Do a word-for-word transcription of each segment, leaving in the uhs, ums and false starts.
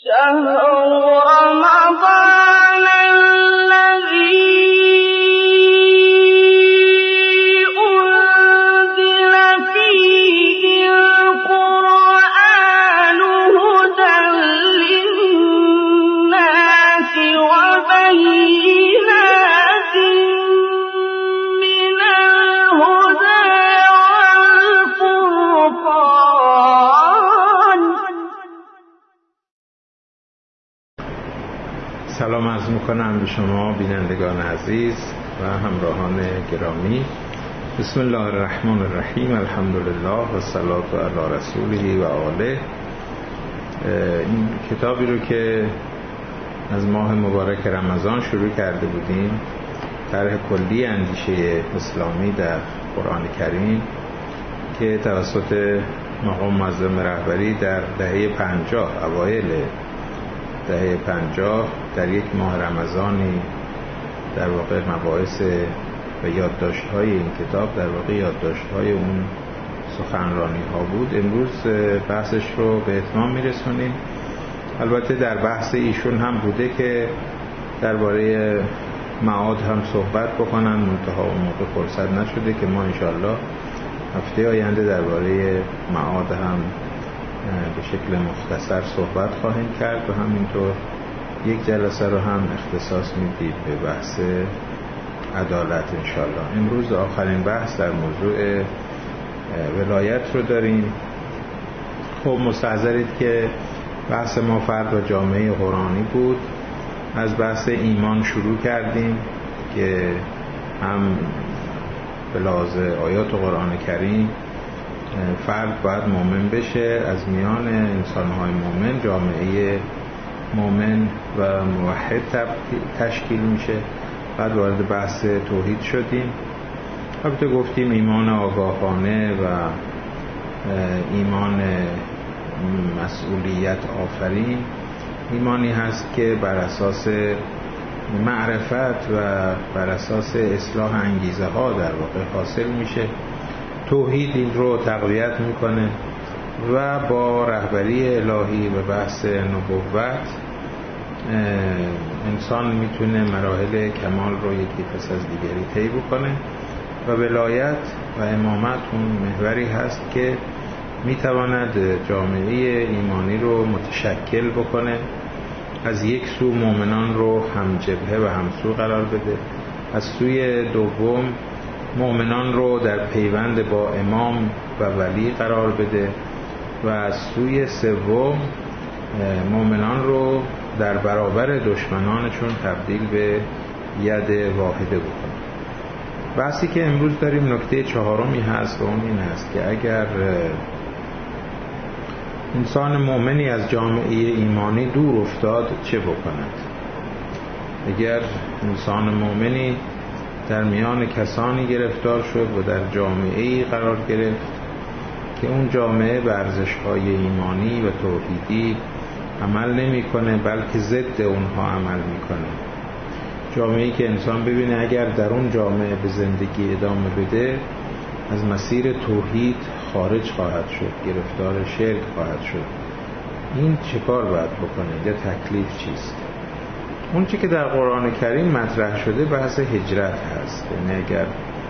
سلام عرض میکنم به شما بینندگان عزیز و همراهان گرامی. بسم الله الرحمن الرحیم. الحمدلله و الصلاة علی رسوله و آله. این کتابی رو که از ماه مبارک رمضان شروع کرده بودیم، طرح کلی اندیشه اسلامی در قرآن کریم، که توسط مقام معظم رهبری در دهه پنجاه، اوایل دهه پنجاه در یک ماه رمضانی در واقع مباحث و یادداشت‌های این کتاب در واقع یادداشت‌های اون سخنرانی ها بود. امروز بحثش رو به اتمام میرسونیم. البته در بحث ایشون هم بوده که درباره معاد هم صحبت بکنن، منتها اون موقع فرصت نشده که ما انشالله هفته آینده درباره معاد هم به شکل مختصر صحبت خواهیم کرد و همینطور یک جلسه رو هم اختصاص میدید به بحث عدالت انشالله. امروز آخرین بحث در موضوع ولایت رو داریم. خب مستحضرید که بحث ما فرد و جامعه قرآنی بود. از بحث ایمان شروع کردیم که هم به لحاظ آیات قرآن کریم فرد باید مؤمن بشه، از میان انسان‌های مؤمن جامعه مؤمن و موحد تشکیل میشه. بعد وارد بحث توحید شدیم. البته گفتیم ایمان آگاهانه و ایمان مسئولیت آفرین ایمانی هست که بر اساس معرفت و بر اساس اصلاح انگیزه ها در واقع حاصل میشه. توحید این رو تقویت میکنه و با رهبری الهی و بحث نبوت انسان میتونه مراحل کمال رو یکی پس از دیگری طی بکنه و ولایت و امامت اون محوری هست که میتواند جامعه ایمانی رو متشکل بکنه. از یک سو مؤمنان رو هم جبهه و همسو قرار بده، از سوی دوم مؤمنان رو در پیوند با امام و ولی قرار بده و از سوی سوم مؤمنان رو در برابر دشمنانشون تبدیل به ید واحده بکنه. بحثی که امروز داریم نکته چهارمی هست و اون این هست که اگر انسان مؤمنی از جامعه ایمانی دور افتاد چه بکند؟ اگر انسان مؤمنی در میان کسانی گرفتار شد و در جامعه‌ای قرار گرفت که اون جامعه به ارزش‌های ایمانی و توحیدی عمل نمی‌کنه بلکه ضد اونها عمل می‌کنه، جامعه‌ای که انسان ببینه اگر در اون جامعه به زندگی ادامه بده از مسیر توحید خارج خواهد شد، گرفتار شرک خواهد شد، این چه کار باید بکنه؟ یا تکلیف چیست؟ اون چی که در قرآن کریم مطرح شده بحث هجرت هست. یعنی اگر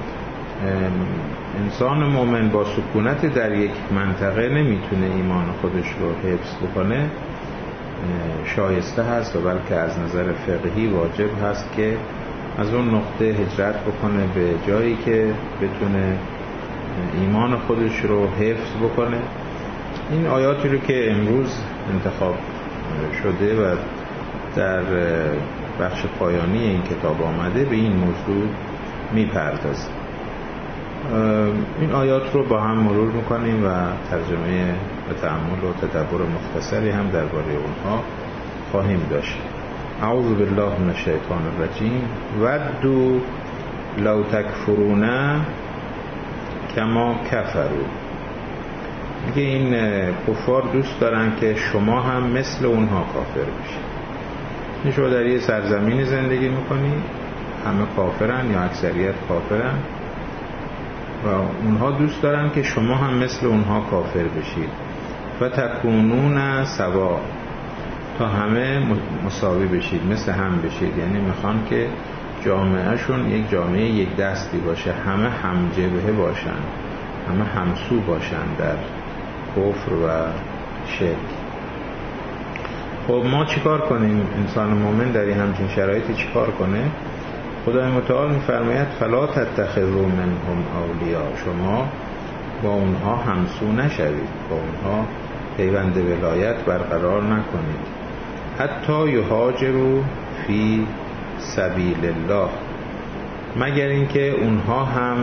انسان مومن با سکونت در یک منطقه نمیتونه ایمان خودش رو حفظ بکنه، شایسته هست و بلکه از نظر فقهی واجب هست که از اون نقطه هجرت بکنه به جایی که بتونه ایمان خودش رو حفظ بکنه. این آیاتی رو که امروز انتخاب شده و در بخش پایانی این کتاب آمده به این موضوع میپردازه. این آیات رو با هم مرور میکنیم و ترجمه و تأمل و تدبر مختصری هم درباره اونها خواهیم داشت. اعوذ بالله من الشیطان الرجیم. ودوا لو تکفرون کما کفروا. میگه این کفار دوست دارن که شما هم مثل اونها کافر بشید. این شما در یه سرزمین زندگی میکنی همه کافرن یا اکثریت کافرن و اونها دوست دارن که شما هم مثل اونها کافر بشید و تکونون سوا تا همه مساوی بشید، مثل هم بشید. یعنی میخوان که جامعهشون یک جامعه یک دستی باشه، همه هم جبهه باشن، همه همسو باشن در کفر و شرک. خب ما چیکار کنیم؟ انسان مومن در این همچین شرایطی چیکار کنه؟ خدای متعال میفرماید فلا تتخذوا منهم اولیا، شما با اونها همسو نشوید، با اونها پیوند ولایت برقرار نکنید. حتی یهاجروا فی سبیل الله، مگر اینکه اونها هم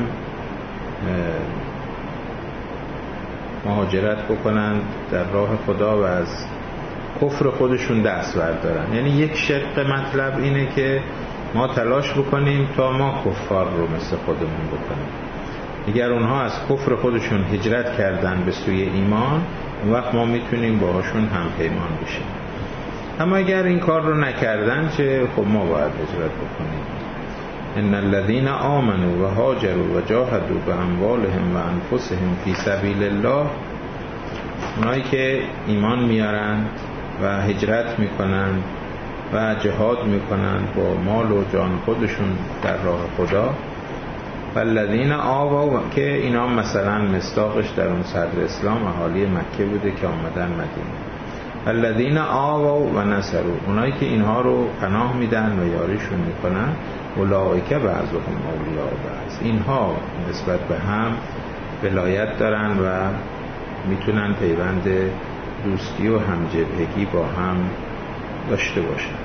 مهاجرت بکنند در راه خدا و از کفر خودشون دست بردارن. یعنی یک شق مطلب اینه که ما تلاش بکنیم تا ما کفار رو مثل خودمون بکنیم. اگر اونها از کفر خودشون هجرت کردن به سوی ایمان، اون وقت ما میتونیم باهاشون هم پیمان بشیم. اما اگر این کار رو نکردن چه؟ خب ما باید هجرت بکنیم. ان الذين آمنوا و هاجروا و جاهدوا باموالهم و انفسهم فی سبیل الله، اونایی که ایمان میارن و هجرت میکنن و جهاد میکنن با مال و جان خودشون در راه خدا. والذین آووا، که اینا مثلا مصداقش در اون صدر اسلام اهالی مکه بوده که آمدن مدینه. والذین آووا و نصروا، اونایی که اینها رو پناه میدن و یاریشون میکنن. اولئک بعضهم اولیاء بعض، اینها نسبت به هم ولایت دارن و میتونن پیوند دوستی و همجبهگی با هم داشته باشن.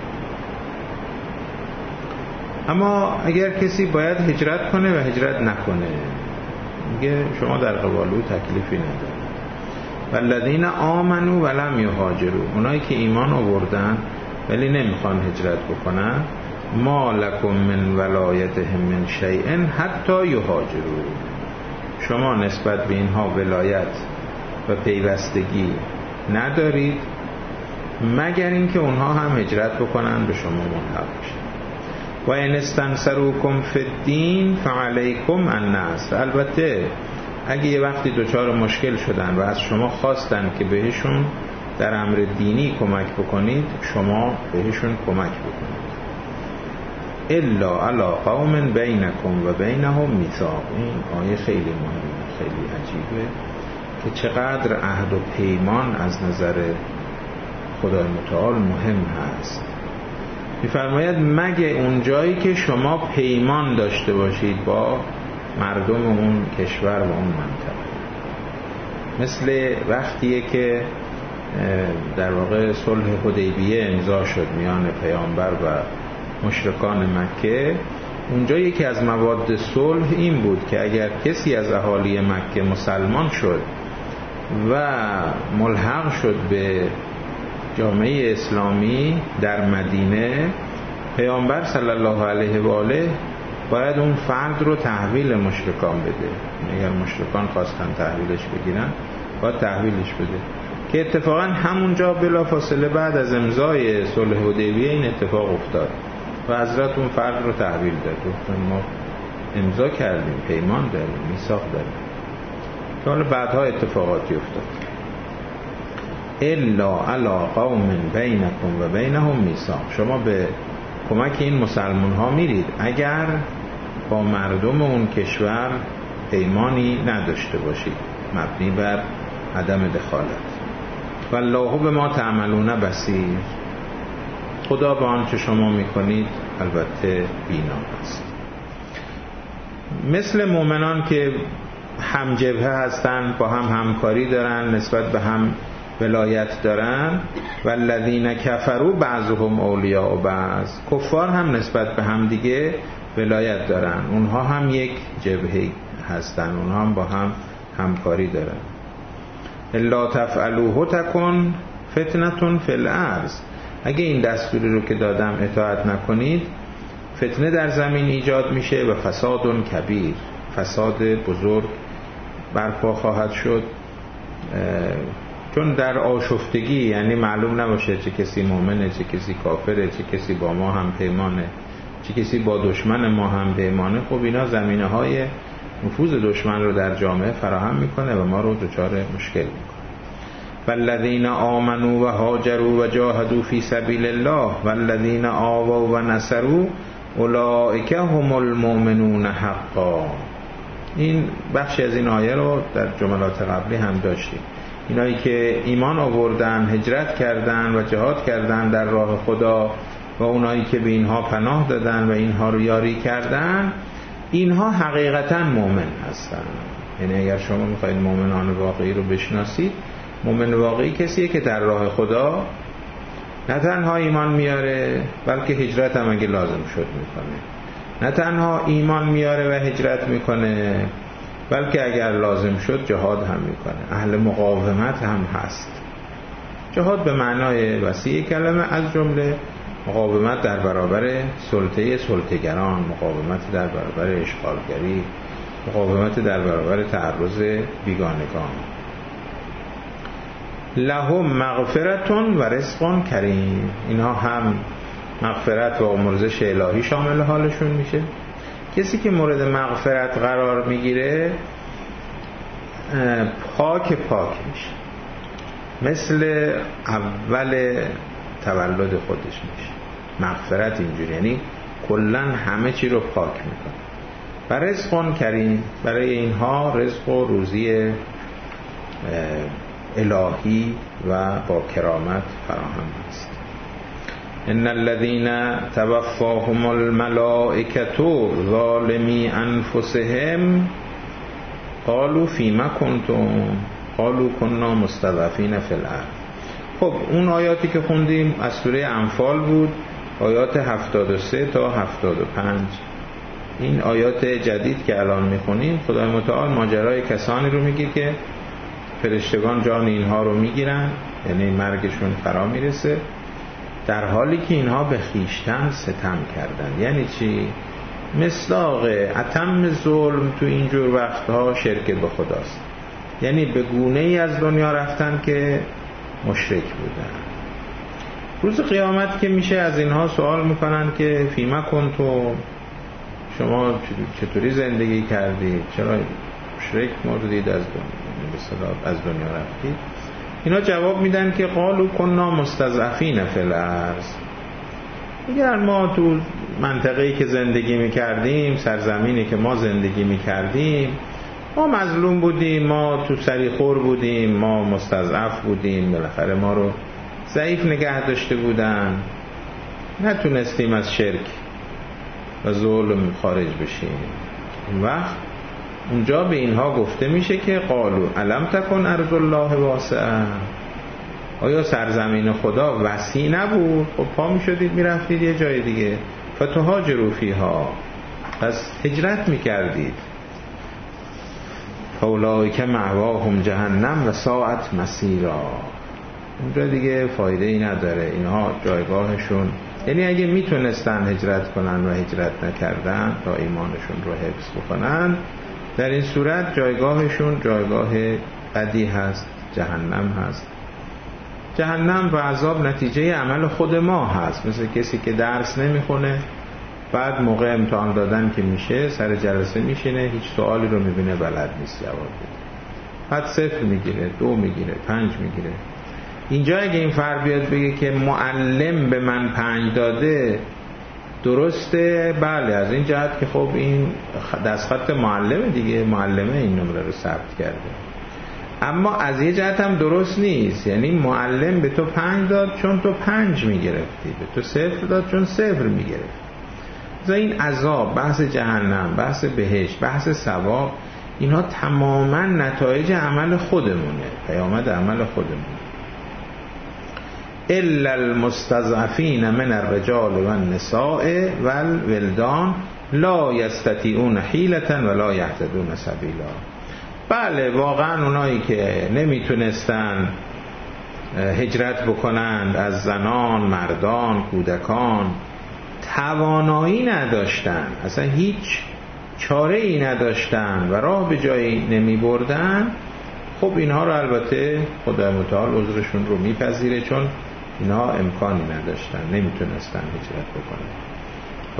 اما اگر کسی باید هجرت کنه و هجرت نکنه، میگه شما در قبال او تکلیفی نداره. والذین آمنوا ولم یهاجروا، اونایی که ایمان آوردن ولی نمیخوان هجرت بکنن. ما لکم من ولایتهم من شیء حتی یهاجروا، شما نسبت به اینها ولایت و پیوستگی ندارید مگر اینکه اونها هم هجرت بکنن به شما ملحق بشن. و ان استنصروکم فی الدین فعلیکم النصر، البته اگه یه وقتی دچار مشکل شدن و از شما خواستن که بهشون در امر دینی کمک بکنید، شما بهشون کمک بکنید. الا علی قوم بینکم و بینهم میثاق، این آیه خیلی مهمه، خیلی عجیبه که چقدر عهد و پیمان از نظر خدای متعال مهم هست. می‌فرماید مگه اون جایی که شما پیمان داشته باشید با مردم اون کشور و اون منطقه، مثل وقتیه که در واقع صلح حدیبیه امضا شد میان پیامبر و مشرکان مکه. اونجا یکی از مواد صلح این بود که اگر کسی از اهالی مکه مسلمان شد و ملحق شد به جامعه اسلامی در مدینه، پیامبر صلی الله علیه و آله باید اون فرد رو تحویل مشرکان بده. اگر مشرکان خواستن تحویلش بگیرن باید تحویلش بده، که اتفاقا همونجا بلافاصله بعد از امضای صلح حدیبیه این اتفاق افتاد و حضرت اون فرد رو تحویل داد. گفتن ما امضا کردیم، پیمان داریم، میثاق داریم. که حالا بعدها اتفاقاتی افتاد. الا علی قوم بینکم و بینهم میثاق، شما به کمک این مسلمان ها میرید اگر با مردم اون کشور پیمانی نداشته باشید مبنی بر عدم دخالت. والله بما تعملون بصیر، خدا به آنچه شما میکنید البته بینا است. مثل مؤمنان که هم جبهه هستن، با هم همکاری دارن، نسبت به هم ولایت دارن. والذین کفروا بعضهم اولیاء بعض، کفار هم نسبت به هم دیگه ولایت دارن، اونها هم یک جبهه هستن، اونها هم با هم همکاری دارن. الا تفعلوه تکن فتنة فی الارض، اگه این دستوری رو که دادم اطاعت نکنید فتنه در زمین ایجاد میشه و فساد کبیر، فساد بزرگ برپا خواهد شد. چون در آشفتگی، یعنی معلوم نباشه چه کسی مؤمنه چه کسی کافره، چه کسی با ما هم پیمانه چه کسی با دشمن ما هم پیمانه، خب اینا زمینه های نفوذ دشمن رو در جامعه فراهم میکنه و ما رو دچار مشکل میکنه. والذین آمنوا و هاجروا و جاهدوا فی سبیل الله والذین آووا و نصروا اولئک هم المؤمنون حقا. این بخشی از این آیه رو در جملات قبلی هم داشتیم. اینایی که ایمان آوردن، هجرت کردن و جهاد کردن در راه خدا و اونایی که به اینها پناه دادن و اینها رو یاری کردن، اینها حقیقتا مؤمن هستن. یعنی اگر شما میخواید مؤمنان واقعی رو بشناسید، مؤمن واقعی کسیه که در راه خدا نه تنها ایمان میاره بلکه هجرت هم اگه لازم شد میکنه. نه تنها ایمان میاره و هجرت میکنه بلکه اگر لازم شد جهاد هم میکنه. اهل مقاومت هم هست. جهاد به معنای وسیع کلمه، از جمله مقاومت در برابر سلطه سلطه‌گران، مقاومت در برابر اشغالگری، مقاومت در برابر تعرض بیگانگان. لهم مغفرتون و رزق کریم. اینها هم مغفرت و آمرزش الهی شامل حالشون میشه. کسی که مورد مغفرت قرار میگیره پاک پاک میشه، مثل اول تولد خودش میشه. مغفرت اینجوری یعنی کلن همه چی رو پاک میکنه. و رزق کریم، برای اینها رزق و روزی الهی و با کرامت فراهم است. ان الذين توفاهم الملائكه ظالمي انفسهم قالوا فيما كنتم قالوا كنا مستضعفين في الارض. خب اون آیاتی که خوندیم از سوره انفال بود، آیات هفتاد و سه تا هفتاد و پنج. این آیات جدید که الان میخونیم خدای متعال ماجرای کسانی رو میگه که فرشتگان جان اینها رو میگیرن، یعنی مرگشون فرا میرسه، در حالی که اینها به خیشتن ستم کردن. یعنی چی؟ مصداق اتم ظلم تو اینجور وقتها شرک به خداست. یعنی به گونه ای از دنیا رفتن که مشرک بودن. روز قیامت که میشه از اینها سوال میکنن که فیما کنتم، شما چطوری زندگی کردید، چرا مشرک مردید، از دنیا از دنیا رفتید؟ اینا جواب میدن که قالوا كنا مستضعفین فی الارض. اگر ما تو منطقه‌ای که زندگی میکردیم، سرزمینی که ما زندگی میکردیم، ما مظلوم بودیم، ما تو سریخور بودیم، ما مستضعف بودیم، بالاخره ما رو ضعیف نگه داشته بودن، نتونستیم از شرک و ظلم خارج بشیم. اون وقت اونجا به اینها گفته میشه که قالوا الم تکن ارض الله واسعه، آیا سرزمین خدا وسیع نبود؟ خب پا میشدید میرفتید یه جای دیگه. فتهاجروا فیها، پس هجرت میکردید. فاولئک مأواهم جهنم و ساعت مصیرا. اونجا دیگه فایده ای نداره، اینها جایگاهشون، یعنی اگه میتونستن هجرت کنن و هجرت نکردن تا ایمانشون رو حفظ بکنن، در این صورت جایگاهشون جایگاه بدی هست، جهنم هست. جهنم و عذاب نتیجه عمل خود ما هست. مثل کسی که درس نمیخونه، بعد موقع امتحان دادن که میشه سر جلسه میشینه، هیچ سوالی رو میبینه بلد نیست جواب بده، بعد صفر میگیره، دو میگیره، پنج میگیره. اینجا اگه این فرد بیاد بگه که معلم به من پنج داده، درسته، بله، از این جهت که خب این دستخط معلمه دیگه، معلمه این نمره رو ثبت کرده. اما از یه جهت هم درست نیست، یعنی معلم به تو پنج داد چون تو پنج میگرفتی، به تو صفر داد چون صفر میگرفتی. این عذاب، بحث جهنم، بحث بهشت، بحث ثواب، اینها تماما نتایج عمل خودمونه، پیامد عمل خودمونه. الا المستضعفین من الرجال والنساء والولدان لا یستطیعون حیلة ولا یهتدون سبیلا. بله، واقعا اونایی که نمیتونستن هجرت بکنند، از زنان، مردان، کودکان، توانایی نداشتن، اصلا هیچ چاره ای نداشتن و راه به جایی نمی بردن، خب اینها رو البته خدای متعال عذرشون رو میپذیره، چون اینها امکانی نداشتن، نمیتونستن هجرت بکنن.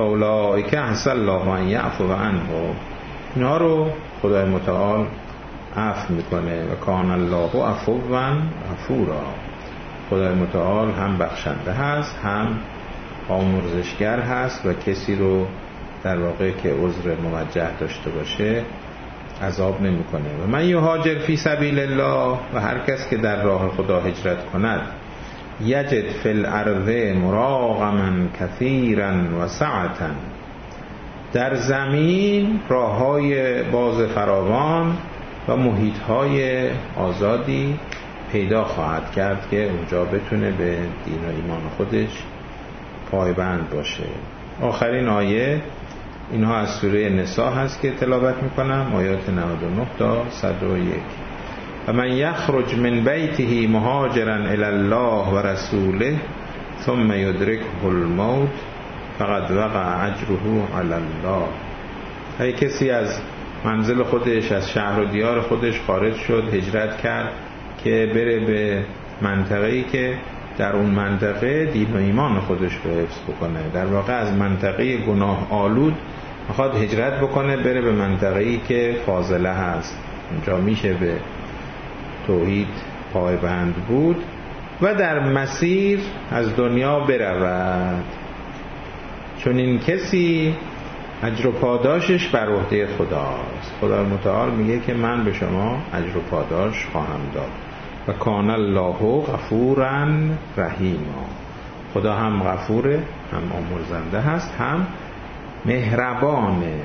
فاولئک عسى الله ان یعفو عنهم، اینها رو خدای متعال عفو میکنه و کان الله عفوا غفورا. خدای متعال هم بخشنده هست، هم آمرزشگر هست و کسی رو در واقع که عذر موجه داشته باشه عذاب نمیکنه. و من یهاجر فی سبیل الله، و هر کس که در راه خدا هجرت کند، یجد فی الارض مراغما کثیرا و سعتا، در زمین راههای باز فراوان و محیطهای آزادی پیدا خواهد کرد که اونجا بتونه به دین و ایمان خودش پایبند باشه. آخرین آیه اینها از سوره نساء هست که تلاوت میکنم، آیات نود و نه تا صد و یک. و من یخرج من بیته مهاجرا الی الله و رسوله ثم یدرکه الموت فقد وقع اجره علی الله. هر کسی از منزل خودش، از شهر و دیار خودش خارج شد، هجرت کرد که بره به منطقه‌ای که در اون منطقه دین و ایمان خودش رو حفظ بکنه. در واقع از منطقه گناه آلود میخواد هجرت بکنه بره به منطقه‌ای که فاضله هست، اونجا میشه به توحید پایبند بود و در مسیر از دنیا برود. چون این کسی اجر و پاداشش بر عهده خداست. خدا متعال میگه که من به شما اجر و پاداش خواهم داد. و کان الله غفورا رحیما. خدا هم غفوره، هم آمرزنده هست، هم مهربانه.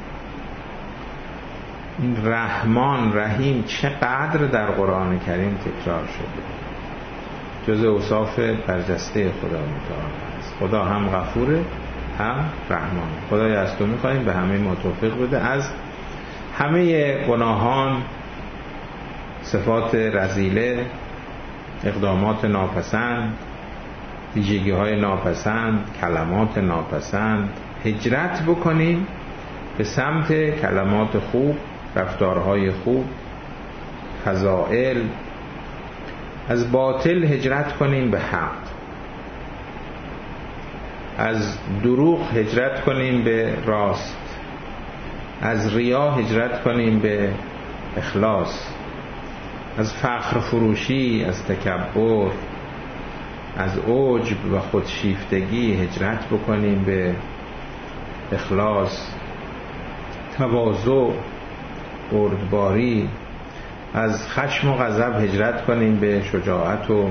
این رحمان رحیم چقدر در قرآن کریم تکرار شده، جز اوصاف برجسته خدا متعال است. خدا هم غفوره هم رحمان. خدای از تو میخواییم به همه ما توفیق بده، از همه گناهان، صفات رذیله، اقدامات ناپسند، ویژگی های ناپسند، کلمات ناپسند، هجرت بکنیم به سمت کلمات خوب، رفتارهای خوب، فضائل. از باطل هجرت کنیم به حق، از دروغ هجرت کنیم به راست، از ریا هجرت کنیم به اخلاص، از فخر فروشی، از تکبر، از عجب و خودشیفتگی هجرت بکنیم به اخلاص، تواضع، بردباری. از خشم و غضب هجرت کنیم به شجاعت و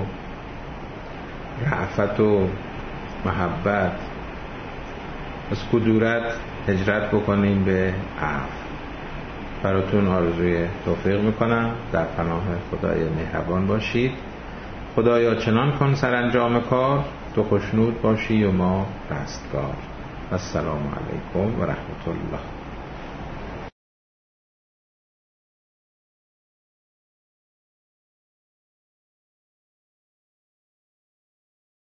رأفت و محبت. از کدورت هجرت بکنیم به عفو. براتون آرزوی توفیق میکنم. در پناه خدای مهربان باشید. خدایا چنان کن سرانجام کار، تو خوشنود باشی و ما رستگار. السلام علیکم و رحمت الله.